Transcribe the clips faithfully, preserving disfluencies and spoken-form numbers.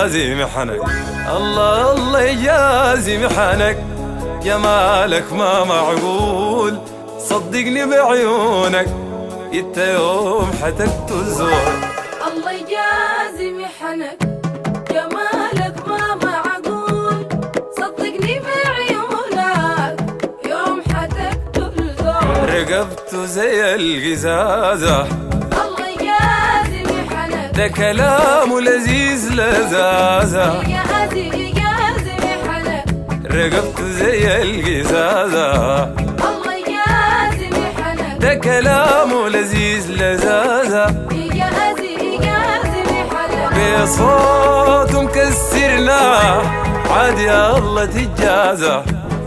يجازي محنك، الله الله يجازي محنك، جمالك ما معقول، صدقني بعيونك انت يوم حتكتزور. الله يجازي محنك، جمالك ما معقول، صدقني بعيونك يوم حتكتزور. رقبته زي القزازة، الله يجازي محنك، ده كلامه لذيذ لذاذة، يجازي يجازي محنك، رقبته زي القزازة، الله يجازي محنك، ده كلامه لذيذ لذاذة، يجازي يجازي محنك، بصوته مكسرنا عاد يا الله تجازى.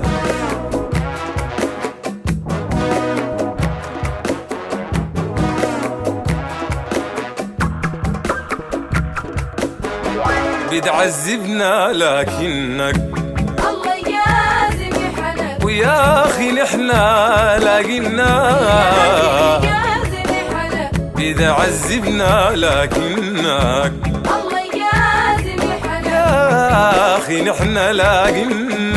بتعذبنا لكنك الله يجازي محنك، ويا اخي نحنا لاقيناك، يجازي محنك، بتعذبنا لكنك الله يجازي محنك، يا اخي نحنا لاقيناك،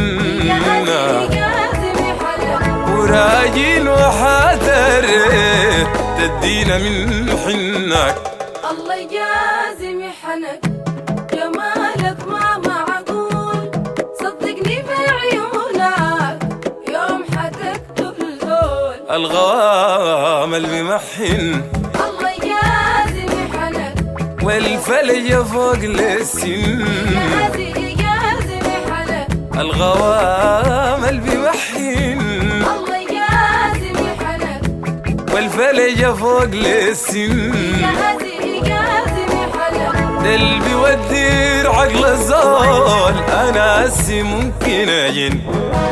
يجازي محنك، وراجين وحاتريت تدينا من حنك. الله يجازي محنك، جمالك ما معقول، صدقني بعيونك يوم حتكتب الزول. الغوام اللي بمحن الله يجازي محنك، والفلج فوق للسن، يجازي يجازي محنك، الغوام اللي بمحن الله يجازي محنك، والفلج فوق للسن، يجازي يجازي محنك، ده اللي بيودير عقل الزول انا هسي ممكن اجن.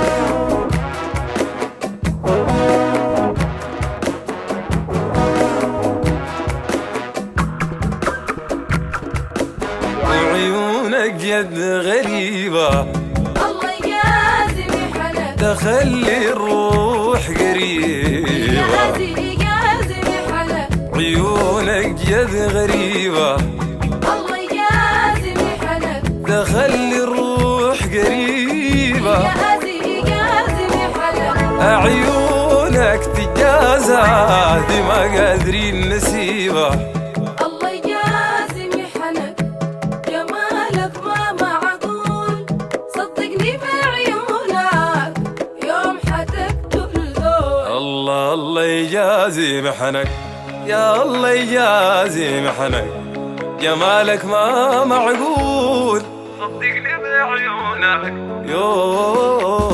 وعيونك جد غريبة، الله يجازي محنك، تخلي الروح قريبة، يجازي يجازي محنك، عيونك جد غريبة، الله يجازي محنك، تخلي الروح قريبة، يجازي يجازي محنك، عيونك تجازى دي ما قادرين نسيبها. الله يجازي محنك، جمالك ما معقول، صدقني بعيونك يوم حتكتب الزول. الله الله يجازي محنك، يا الله يجازي محنك، جمالك ما معقول، صدقني بعيونك يوم